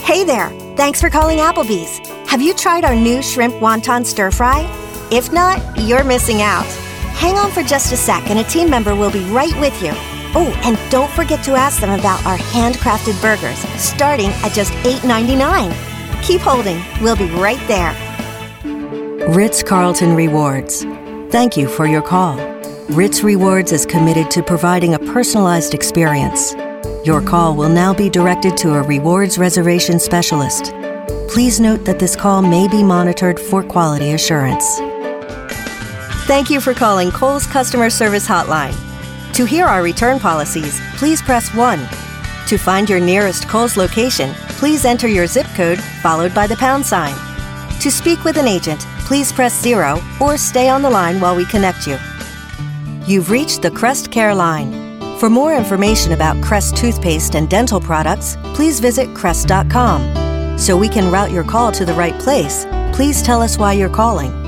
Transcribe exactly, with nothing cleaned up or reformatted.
Hey there! Thanks for calling Applebee's. Have you tried our new shrimp wonton stir fry? If not, you're missing out. Hang on for just a sec and a team member will be right with you. Oh, and don't forget to ask them about our handcrafted burgers, starting at just eight ninety-nine. Keep holding. We'll be right there. Ritz-Carlton Rewards. Thank you for your call. Ritz Rewards is committed to providing a personalized experience. Your call will now be directed to a rewards reservation specialist. Please note that this call may be monitored for quality assurance. Thank you for calling Kohl's Customer Service Hotline. To hear our return policies, please press one. To find your nearest Kohl's location, please enter your zip code followed by the pound sign. To speak with an agent, please press zero or stay on the line while we connect you. You've reached the Crest Care line. For more information about Crest toothpaste and dental products, please visit crest dot com. So we can route your call to the right place, please tell us why you're calling.